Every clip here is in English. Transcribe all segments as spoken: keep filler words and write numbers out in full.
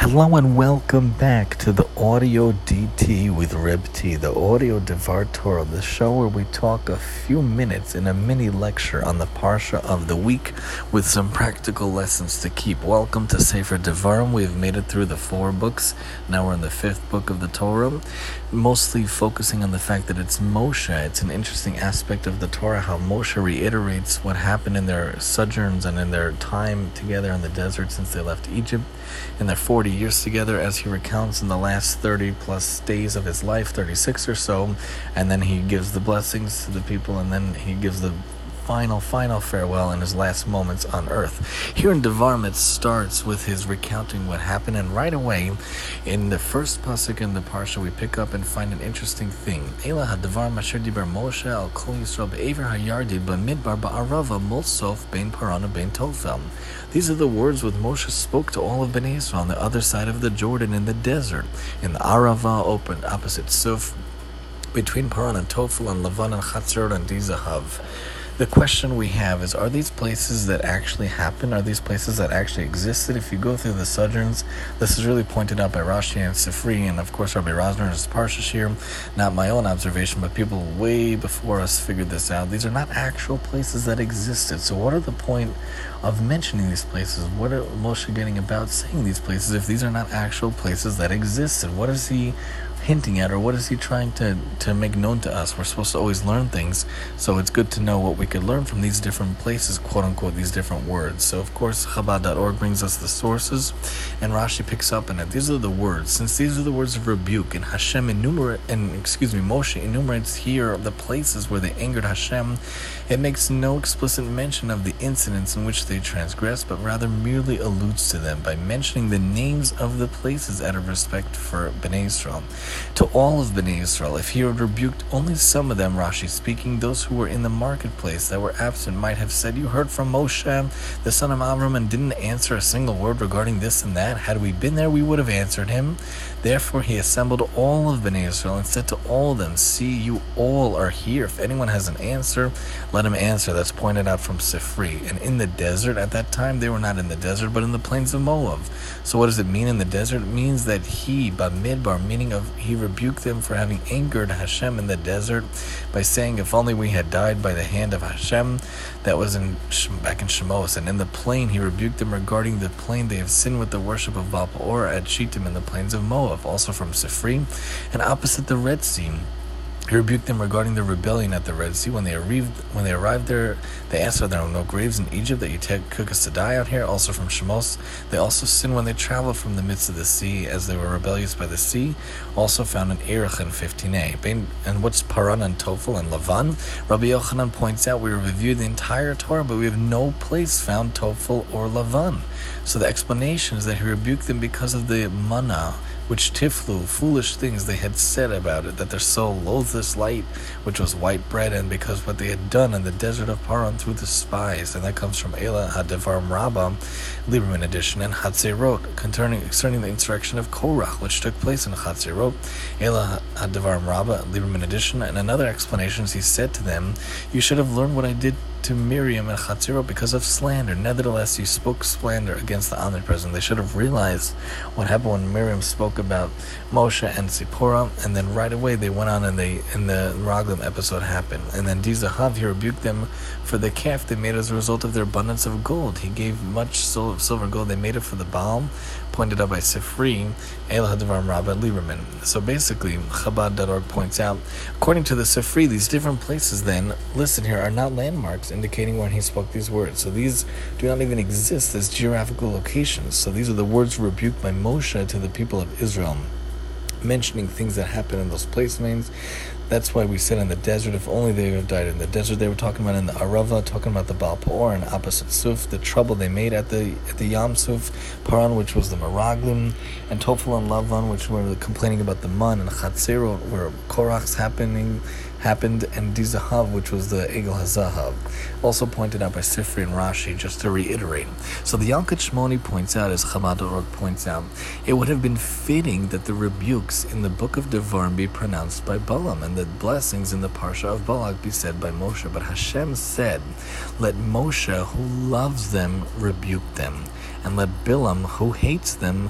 Hello and welcome back to the Audio D T with Reb T, the Audio Devar Torah, the show where we talk a few minutes in a mini lecture on the Parsha of the week with some practical lessons to keep. Welcome to Sefer Devarim. We have made it through the four books. Now we're in the fifth book of the Torah, mostly focusing on the fact that it's Moshe. It's an interesting aspect of the Torah, how Moshe reiterates what happened in their sojourns and in their time together in the desert since they left Egypt, in their forty years together, as he recounts in the last thirty plus days of his life, thirty-six or so, and then he gives the blessings to the people, and then he gives the final, final farewell in his last moments on earth. Here in Devarim, it starts with his recounting what happened, and right away, in the first pasuk in the parsha, we pick up and find an interesting thing. Ela hadavar asher diber Moshe al kol Yisrael be'ever hayardid b'midbar ba'arava mulsof bein parana bein tofel. These are the words which Moshe spoke to all of Bnei Israel on the other side of the Jordan in the desert, in the Arava, open opposite Suf, between Paran and Tofel and Lavan and Chatzor and Dizahav. The question we have is, are these places that actually happened? Are these places that actually existed? If you go through the sojourns, this is really pointed out by Rashi and Sifri, and of course Rabbi Rosner is Parsha here. Not my own observation, but people way before us figured this out. These are not actual places that existed. So what are the point of mentioning these places? What are Moshe getting about saying these places if these are not actual places that existed? What is he hinting at, or what is he trying to, to make known to us? We're supposed to always learn things, so it's good to know what we could learn from these different places, quote-unquote, these different words. So, of course, Chabad dot org brings us the sources, and Rashi picks up on it. These are the words. Since these are the words of rebuke, and Hashem enumerate, and excuse me, Moshe enumerates here the places where they angered Hashem, it makes no explicit mention of the incidents in which they transgressed, but rather merely alludes to them by mentioning the names of the places out of respect for Bnei Israel. To all of Bnei Israel, if he had rebuked only some of them, Rashi speaking, those who were in the marketplace that were absent might have said, "You heard from Moshe, the son of Avram, and didn't answer a single word regarding this and that. Had we been there, we would have answered him." Therefore he assembled all of Bnei Israel and said to all of them, "See, you all are here. If anyone has an answer, let him answer." That's pointed out from Sifri. And in the desert, at that time, they were not in the desert, but in the plains of Moab. So what does it mean in the desert? It means that he, Bamidbar, meaning of he rebuked them for having angered Hashem in the desert by saying, "If only we had died by the hand of Hashem." That was in back in Shemos. And in the plain, he rebuked them regarding the plain. They have sinned with the worship of Baal Peor at Shittim in the plains of Moab, also from Sifri. And opposite the Red Sea, he rebuked them regarding the rebellion at the Red Sea. When they arrived, when they arrived there, they answered, "There are no graves in Egypt that you take, cook us to die out here." Also from Shemos. They also sinned when they traveled from the midst of the sea, as they were rebellious by the sea. Also found in Erech and fifteen a. And what's Paran and Tofel and Lavan? Rabbi Yochanan points out, we reviewed the entire Torah, but we have no place found Tofel or Lavan. So the explanation is that he rebuked them because of the manna, which tiflu, foolish things they had said about it, that their soul loathed this light, which was white bread, and because what they had done in the desert of Paran through the spies. And that comes from Ela Hadavar Rabbah, Lieberman edition, and Hatzerot, concerning, concerning the insurrection of Korach, which took place in Hatzerot, Ela Hadavar Rabbah, Lieberman edition. And another explanation is he said to them, "You should have learned what I did to Miriam and Chatzirot because of slander. Nevertheless, you spoke slander against the omnipresent." They should have realized what happened when Miriam spoke about Moshe and Zipporah, and then right away they went on and they in the Raglim episode happened. And then Dizahav, he rebuked them for the calf they made as a result of their abundance of gold. He gave much silver and gold. They made it for the Baal, pointed out by Sifri, El Hadavar Rabbah Lieberman. So basically, Chabad dot org points out, according to the Sifri, these different places then listed here are not landmarks indicating when he spoke these words. So these do not even exist as geographical locations. So these are the words rebuked by Moshe to the people of Israel, mentioning things that happened in those place names. That's why we said in the desert, if only they would have died in the desert. They were talking about in the Arava, talking about the Baal Peor and opposite Suf, the trouble they made at the at the Yam Suf, Paran, which was the Meraglim, and Tofel and Lavan, which were complaining about the Man, and Chatzerot, where Korach's happening happened, and Dizahav, which was the Egel HaZahav, also pointed out by Sifri and Rashi, just to reiterate. So the Yalkut Shmoni points out, as Chabad dot org points out, it would have been fitting that the rebukes in the book of Devarim be pronounced by Balaam, and the blessings in the Parsha of Balak be said by Moshe. But Hashem said, "Let Moshe, who loves them, rebuke them, and let Bilam, who hates them,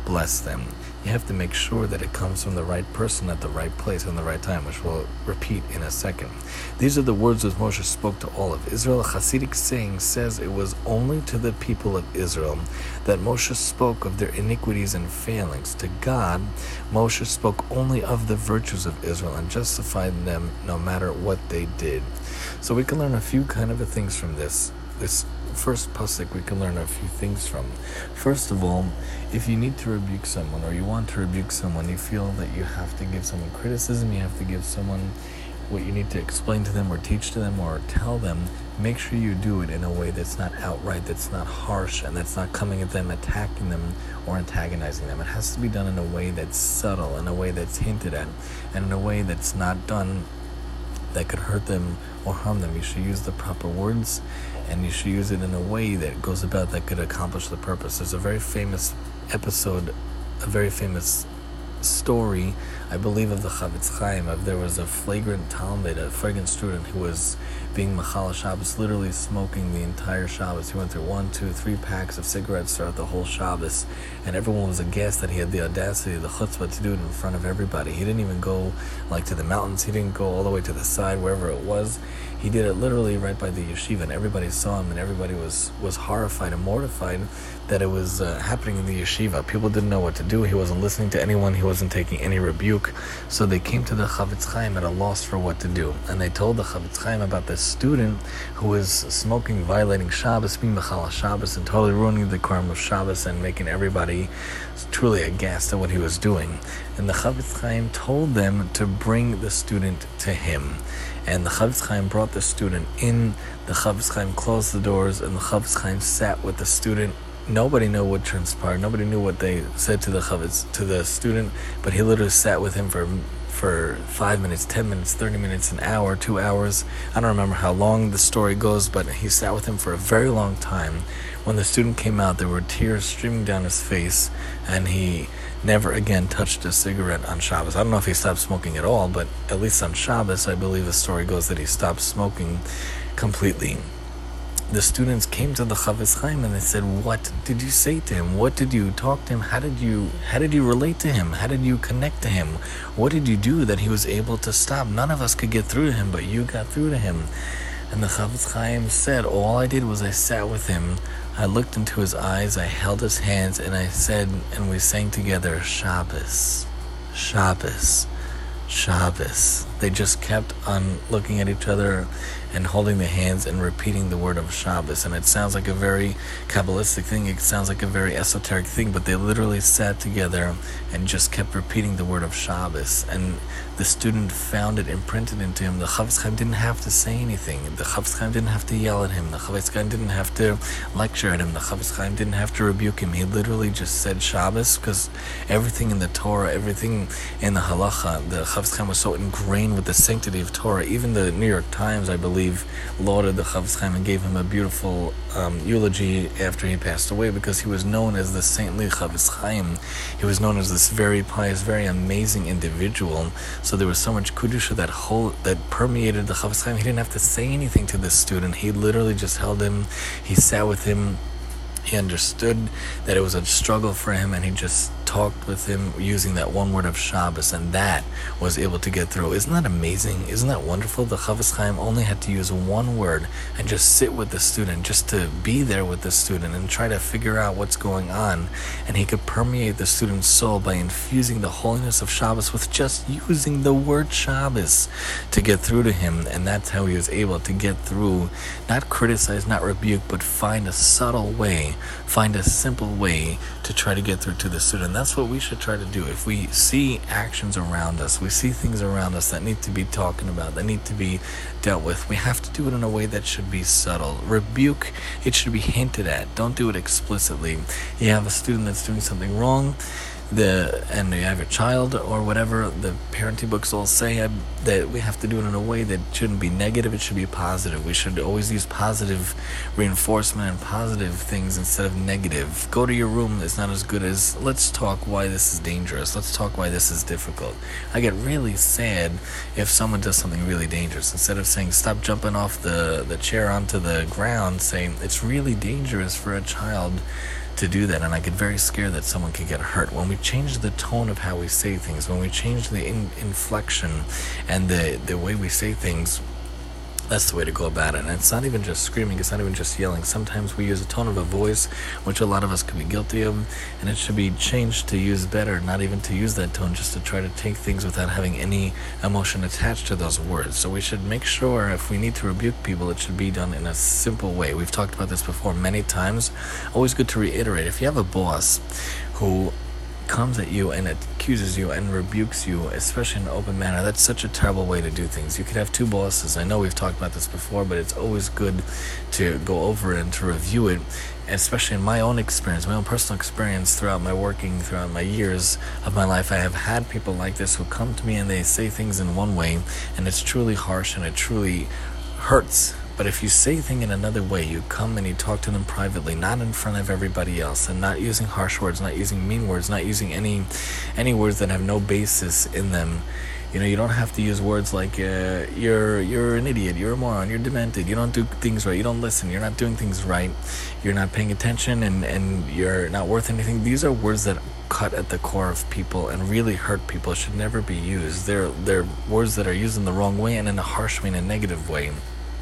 bless them. You have to make sure that it comes from the right person at the right place and the right time, which we'll repeat in a second. These are the words that Moshe spoke to all of Israel. A Hasidic saying says it was only to the people of Israel that Moshe spoke of their iniquities and failings. To God, Moshe spoke only of the virtues of Israel and justified them no matter what they did. So we can learn a few kind of things from this. This first pasuk we can learn a few things from. First of all, if you need to rebuke someone or you want to rebuke someone, you feel that you have to give someone criticism, you have to give someone what you need to explain to them or teach to them or tell them, make sure you do it in a way that's not outright, that's not harsh, and that's not coming at them, attacking them, or antagonizing them. It has to be done in a way that's subtle, in a way that's hinted at, and in a way that's not done that could hurt them or harm them. You should use the proper words, and you should use it in a way that goes about that could accomplish the purpose. There's a very famous episode, a very famous story, I believe, of the Chavetz Chaim. Of there was a flagrant Talmud, a flagrant student who was being Machal Shabbos, literally smoking the entire Shabbos. He went through one, two, three packs of cigarettes throughout the whole Shabbos, and everyone was aghast that he had the audacity, the chutzpah to do it in front of everybody. He didn't even go like to the mountains. He didn't go all the way to the side, wherever it was. He did it literally right by the yeshiva, and everybody saw him, and everybody was, was horrified and mortified that it was uh, happening in the yeshiva. People didn't know what to do. He wasn't listening to anyone. He wasn't taking any rebuke. So they came to the Chavetz Chaim at a loss for what to do. And they told the Chavetz Chaim about this student who was smoking, violating Shabbos, being Mechal Shabbos, and totally ruining the Quorum of Shabbos and making everybody truly aghast at what he was doing. And the Chavetz Chaim told them to bring the student to him. And the Chavetz Chaim brought the student in. The Chavetz Chaim closed the doors, and the Chavetz Chaim sat with the student. Nobody knew what transpired. Nobody knew what they said to the Chavetz, to the student, but he literally sat with him for for five minutes, ten minutes, thirty minutes, an hour, two hours. I don't remember how long the story goes, but he sat with him for a very long time. When the student came out, there were tears streaming down his face, and he never again touched a cigarette on Shabbos. I don't know if he stopped smoking at all, but at least on Shabbos, I believe the story goes that he stopped smoking completely. The students came to the Chavetz Chaim and they said, "What did you say to him? What did you talk to him? How did you how did you relate to him? How did you connect to him? What did you do that he was able to stop? None of us could get through to him, but you got through to him." And the Chavetz Chaim said, "All I did was I sat with him, I looked into his eyes, I held his hands, and I said, and we sang together, Shabbos, Shabbos, Shabbos." They just kept on looking at each other and holding their hands and repeating the word of Shabbos. And it sounds like a very Kabbalistic thing, it sounds like a very esoteric thing, but they literally sat together and just kept repeating the word of Shabbos. And the student found it imprinted into him. The Chavetz Chaim didn't have to say anything. The Chavetz Chaim didn't have to yell at him. The Chavetz Chaim didn't have to lecture at him. The Chavetz Chaim didn't have to rebuke him. He literally just said Shabbos, because everything in the Torah, everything in the Halacha, the Chavetz Chaim was so ingrained with the sanctity of Torah. Even the New York Times, I believe, lauded the Chavetz Chaim and gave him a beautiful um, eulogy after he passed away, because he was known as the saintly Chavetz Chaim. He was known as this very pious, very amazing individual. So there was so much kedusha that whole that permeated the Chavetz Chaim. He didn't have to say anything to this student. He literally just held him. He sat with him. He understood that it was a struggle for him, and he just talked with him using that one word of Shabbos, and that was able to get through. Isn't that amazing? Isn't that wonderful? The Chavetz Chaim only had to use one word and just sit with the student, just to be there with the student and try to figure out what's going on. And he could permeate the student's soul by infusing the holiness of Shabbos with just using the word Shabbos to get through to him. And that's how he was able to get through, not criticize, not rebuke, but find a subtle way, find a simple way to try to get through to the student. That's what we should try to do. If we see actions around us, we see things around us that need to be talking about, that need to be dealt with, we have to do it in a way that should be subtle. Rebuke, it should be hinted at. Don't do it explicitly. You have a student that's doing something wrong, the and you have a child or whatever, the parenting books all say uh, that we have to do it in a way that shouldn't be negative, it should be positive. We should always use positive reinforcement and positive things instead of negative. Go to your room is not as good as, let's talk why this is dangerous, let's talk why this is difficult. I get really sad if someone does something really dangerous. Instead of saying stop jumping off the, the chair onto the ground, saying it's really dangerous for a child to do that, and I get very scared that someone could get hurt. When we change the tone of how we say things, when we change the in- inflection and the, the way we say things, that's the way to go about it. And it's not even just screaming, it's not even just yelling. Sometimes we use a tone of a voice, which a lot of us could be guilty of, and it should be changed to use better, not even to use that tone, just to try to take things without having any emotion attached to those words. So we should make sure if we need to rebuke people, it should be done in a simple way. We've talked about this before many times. Always good to reiterate. If you have a boss who comes at you and accuses you and rebukes you, especially in an open manner, that's such a terrible way to do things. You could have two bosses. I know we've talked about this before, but it's always good to go over it and to review it, especially in my own experience, my own personal experience throughout my working, throughout my years of my life. I have had people like this who come to me and they say things in one way, and it's truly harsh and it truly hurts. But if you say things in another way, you come and you talk to them privately, not in front of everybody else, and not using harsh words, not using mean words, not using any any words that have no basis in them. You know, you don't have to use words like uh, you're you're an idiot, you're a moron, you're demented, you don't do things right, you don't listen, you're not doing things right, you're not paying attention, and, and you're not worth anything. These are words that cut at the core of people and really hurt people. It should never be used. They're, they're words that are used in the wrong way and in a harsh way, in a negative way.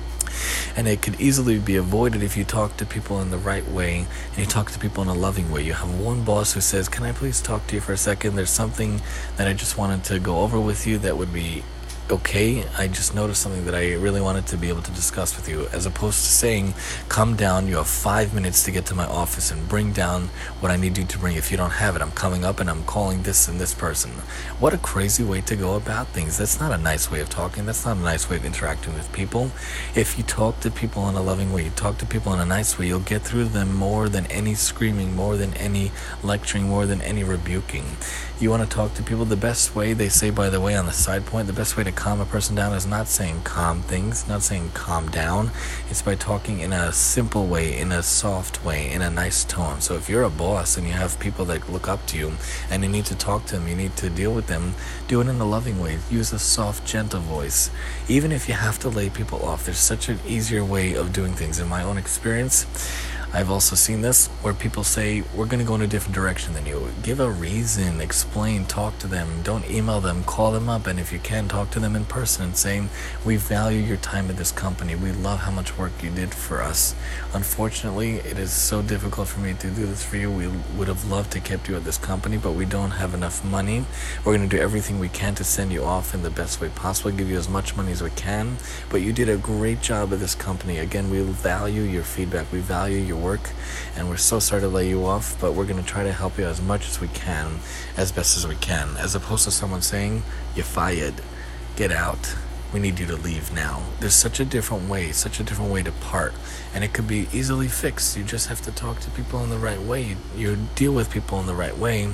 And it could easily be avoided if you talk to people in the right way and you talk to people in a loving way. You have one boss who says, "Can I please talk to you for a second? There's something that I just wanted to go over with you that would be okay. I just noticed something that I really wanted to be able to discuss with you," as opposed to saying, "Come down, you have five minutes to get to my office and bring down what I need you to bring. If you don't have it, I'm coming up and I'm calling this and this person." What a crazy way to go about things. That's not a nice way of talking. That's not a nice way of interacting with people. If you talk to people in a loving way, you talk to people in a nice way, you'll get through to them more than any screaming, more than any lecturing, more than any rebuking. You want to talk to people, the best way, they say, by the way, on the side point, the best way to calm a person down is not saying calm things, not saying calm down. It's by talking in a simple way, in a soft way, in a nice tone. So if you're a boss and you have people that look up to you and you need to talk to them, you need to deal with them, do it in a loving way. Use a soft, gentle voice. Even if you have to lay people off, there's such an easier way of doing things. In my own experience, I've also seen this where people say, "We're going to go in a different direction than you." Give a reason, explain, talk to them. Don't email them, call them up, and if you can, talk to them in person and say, "We value your time at this company. We love how much work you did for us. Unfortunately, it is so difficult for me to do this for you. We would have loved to kept you at this company, but we don't have enough money. We're going to do everything we can to send you off in the best way possible, give you as much money as we can, but you did a great job at this company. Again, we value your feedback. We value your work, and we're so sorry to lay you off, but we're going to try to help you as much as we can, as best as we can," as opposed to someone saying, "You're fired, get out, we need you to leave now." There's such a different way, such a different way to part, and it could be easily fixed. You just have to talk to people in the right way. You, you deal with people in the right way,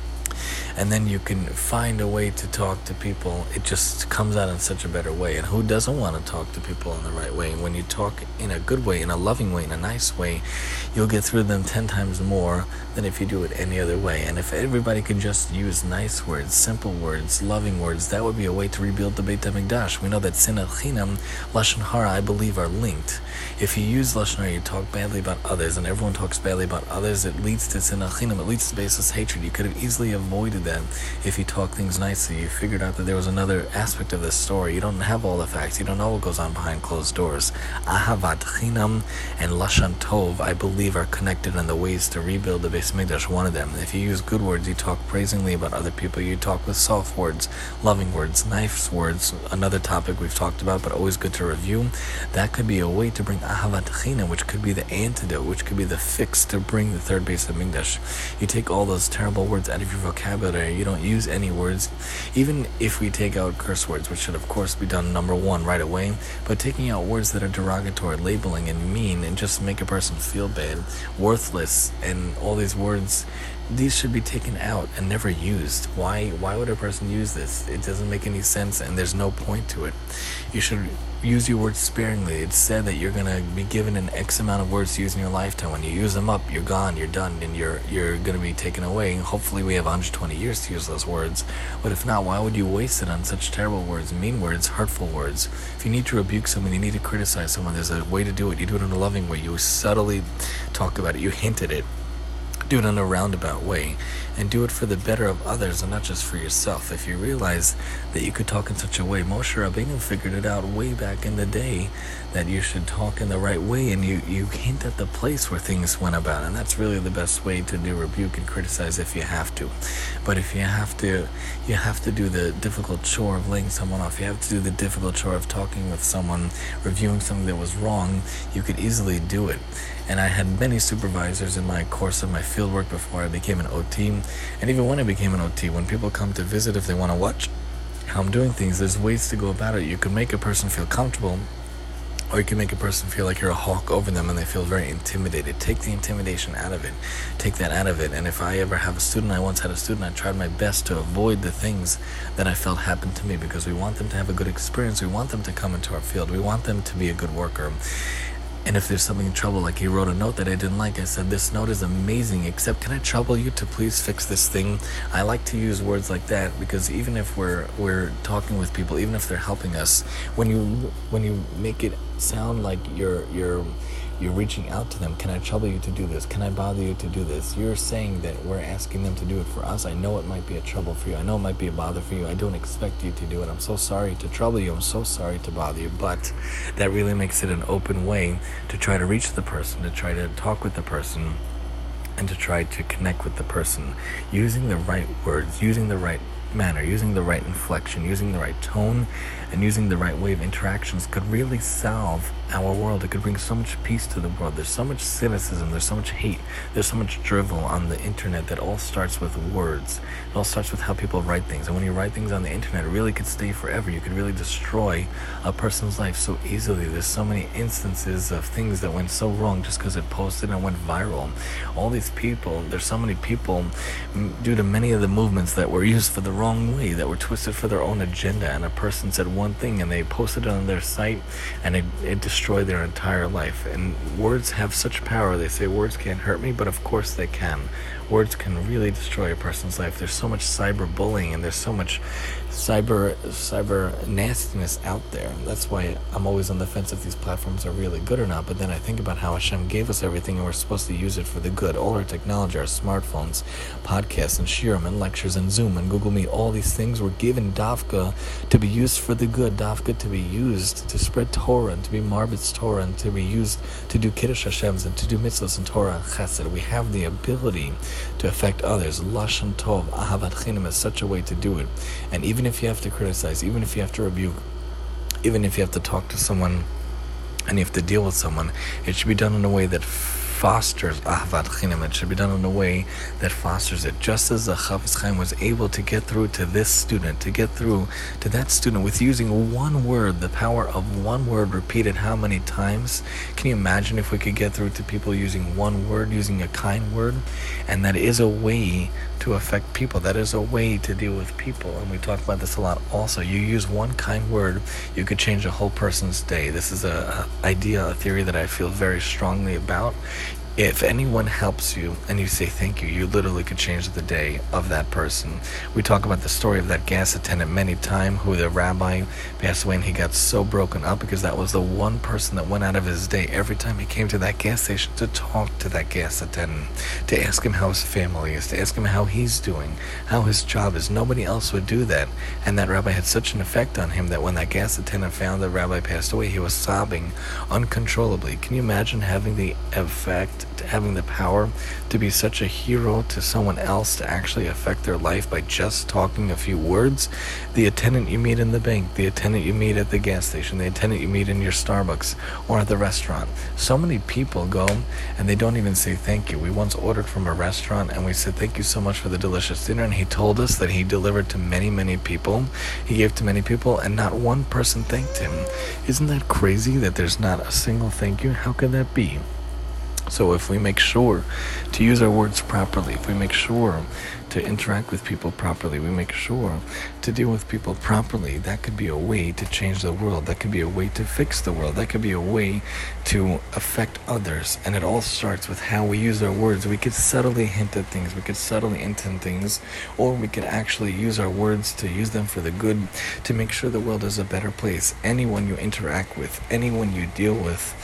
and then you can find a way to talk to people. It just comes out in such a better way. And who doesn't want to talk to people in the right way? When you talk in a good way, in a loving way, in a nice way, you'll get through them ten times more than if you do it any other way. And if everybody could just use nice words, simple words, loving words, that would be a way to rebuild the Beit HaMikdash. We know that Sinat Chinam, Lashon Hara, I believe, are linked. If you use Lashon Hara, you talk badly about others, and everyone talks badly about others, it leads to Sinat Chinam, it leads to baseless hatred. You could have easily avoided that if you talk things nicely. You figured out that there was another aspect of this story. You don't have all the facts. You don't know what goes on behind closed doors. Ahavat Chinam and Lashon Tov, I believe, are connected in the ways to rebuild the Beis Mikdash. One of them. If you use good words, you talk praisingly about other people. You talk with soft words, loving words, nice words. Another topic we've talked about, but always good to review. That could be a way to bring Ahavat Chinam, which could be the antidote, which could be the fix to bring the third Beis Mikdash. You take all those terrible words out of your vocabulary. You don't use any words, even if we take out curse words, which should of course be done number one right away, but taking out words that are derogatory, labeling, and mean, and just make a person feel bad, worthless, and all these words, these should be taken out and never used. Why why would a person use this? It doesn't make any sense, and there's no point to it. You should use your words sparingly. It's said that you're going to be given an X amount of words to use in your lifetime. When you use them up, you're gone, you're done, and you're you're going to be taken away. Hopefully we have one hundred twenty years to use those words, but if not, why would you waste it on such terrible words, mean words, hurtful words? If you need to rebuke someone, you need to criticize someone, there's a way to do it. You do it in a loving way. You subtly talk about it, you hint at it. do it in a roundabout way, and do it for the better of others and not just for yourself. If you realize that you could talk in such a way, Moshe Rabbeinu figured it out way back in the day that you should talk in the right way, and you, you hint at the place where things went about, and that's really the best way to do rebuke and criticize if you have to. But if you have to, you have to do the difficult chore of laying someone off, you have to do the difficult chore of talking with someone, reviewing something that was wrong, you could easily do it. And I had many supervisors in my course of my field work before I became an O T, and even when I became an O T, when people come to visit, if they want to watch how I'm doing things, there's ways to go about it. You can make a person feel comfortable, or you can make a person feel like you're a hawk over them and they feel very intimidated. Take the intimidation out of it. Take that out of it. And if I ever have a student, I once had a student, I tried my best to avoid the things that I felt happened to me, because we want them to have a good experience. We want them to come into our field. We want them to be a good worker. And if there's something in trouble, like he wrote a note that I didn't like, I said, this note is amazing, except can I trouble you to please fix this thing? I like to use words like that, because even if we're we're talking with people, even if they're helping us, when you when you make it sound like you're you're you're reaching out to them, can I trouble you to do this? Can I bother you to do this? You're saying that we're asking them to do it for us. I know it might be a trouble for you. I know it might be a bother for you. I don't expect you to do it. I'm so sorry to trouble you. I'm so sorry to bother you. But that really makes it an open way to try to reach the person, to try to talk with the person, and to try to connect with the person, using the right words, using the right manner, using the right inflection, using the right tone, and using the right way of interactions could really solve our world. It could bring so much peace to the world. There's so much cynicism, there's so much hate, there's so much drivel on the internet that all starts with words. It all starts with how people write things. And when you write things on the internet, it really could stay forever. You could really destroy a person's life so easily. There's so many instances of things that went so wrong just because it posted and went viral. All these people, there's so many people, due to many of the movements that were used for the wrong way, that were twisted for their own agenda, and a person said one thing and they posted it on their site, and it, it destroyed their entire life. And words have such power. They say words can't hurt me, but of course they can. Words can really destroy a person's life. There's so much cyberbullying, and there's so much cyber cyber nastiness out there. That's why I'm always on the fence if these platforms are really good or not. But then I think about how Hashem gave us everything, and we're supposed to use it for the good. All our technology, our smartphones, podcasts, and shiurim, and lectures, and Zoom, and Google Meet, all these things were given dafka to be used for the good, dafka to be used to spread Torah, and to be marbitz Torah, and to be used to do kiddush Hashem's, and to do mitzvahs and Torah and chesed. We have the ability to affect others. Lashon tov, ahavat chinam is such a way to do it. And even if you have to criticize, even if you have to rebuke, even if you have to talk to someone and you have to deal with someone, it should be done in a way that fosters ahavat chinam. It should be done in a way that fosters it. Just as the Chafetz Chaim was able to get through to this student, to get through to that student with using one word, the power of one word repeated how many times? Can you imagine if we could get through to people using one word, using a kind word? And that is a way to affect people. That is a way to deal with people. And we talk about this a lot also. You use one kind word, you could change a whole person's day. This is a, a idea, a theory that I feel very strongly about. If anyone helps you and you say thank you, you literally could change the day of that person. We talk about the story of that gas attendant many times, who the rabbi passed away, and he got so broken up because that was the one person that went out of his day every time he came to that gas station to talk to that gas attendant, to ask him how his family is, to ask him how he's doing, how his job is. Nobody else would do that. And that rabbi had such an effect on him that when that gas attendant found the rabbi passed away, he was sobbing uncontrollably. Can you imagine having the effect, having the power to be such a hero to someone else, to actually affect their life by just talking a few words? The attendant you meet in the bank, the attendant you meet at the gas station, the attendant you meet in your Starbucks or at the restaurant. So many people go and they don't even say thank you. We once ordered from a restaurant and we said thank you so much for the delicious dinner, and he told us that he delivered to many, many people. He gave to many people and not one person thanked him. Isn't that crazy that there's not a single thank you? How can that be? So if we make sure to use our words properly, if we make sure to interact with people properly, we make sure to deal with people properly, that could be a way to change the world. That could be a way to fix the world. That could be a way to affect others. And it all starts with how we use our words. We could subtly hint at things. We could subtly intend things. Or we could actually use our words to use them for the good, to make sure the world is a better place. Anyone you interact with, anyone you deal with,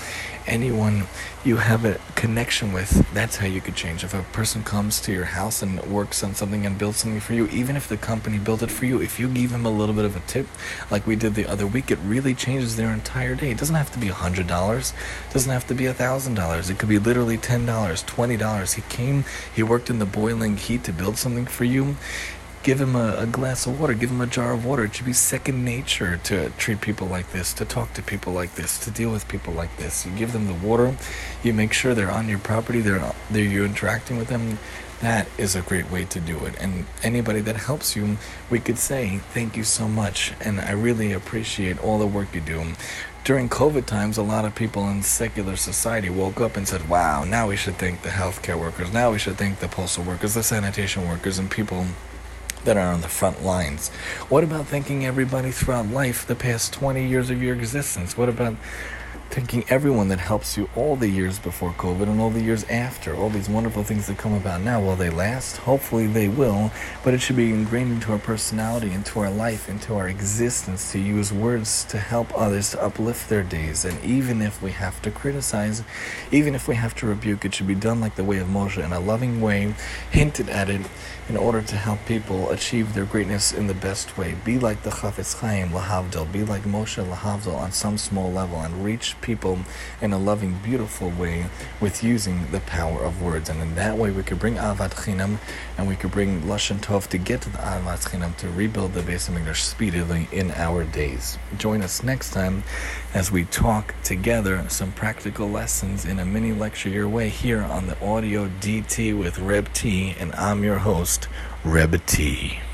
anyone you have a connection with, that's how you could change. If a person comes to your house and works on something and builds something for you, even if the company built it for you, if you give them a little bit of a tip, like we did the other week, it really changes their entire day. It doesn't have to be one hundred dollars. It doesn't have to be one thousand dollars. It could be literally ten dollars, twenty dollars. He came, he worked in the boiling heat to build something for you. Give him a, a glass of water. Give him a jar of water. It should be second nature to treat people like this, to talk to people like this, to deal with people like this. You give them the water. You make sure they're on your property. They're, they're you're interacting with them. That is a great way to do it. And anybody that helps you, we could say, thank you so much. And I really appreciate all the work you do. During COVID times, a lot of people in secular society woke up and said, wow, now we should thank the healthcare workers. Now we should thank the postal workers, the sanitation workers, and people that are on the front lines. What about thanking everybody throughout life, the past twenty years of your existence? What about thanking everyone that helps you all the years before COVID and all the years after? All these wonderful things that come about now, will they last? Hopefully they will, but it should be ingrained into our personality, into our life, into our existence, to use words to help others, to uplift their days. And even if we have to criticize, even if we have to rebuke, it should be done like the way of Moshe, in a loving way, hinted at it, in order to help people achieve their greatness in the best way. Be like the Chafetz Chaim, lahavdil. Be like Moshe, lahavdil, on some small level, and reach people in a loving, beautiful way with using the power of words. And in that way, we could bring Ahavat Chinam, and we could bring Lashon Tov to get to the Ahavat Chinam, to rebuild the Beis HaMikdash speedily in our days. Join us next time as we talk together some practical lessons in a mini lecture your way here on the Audio D T with Reb T, and I'm your host, Reb T.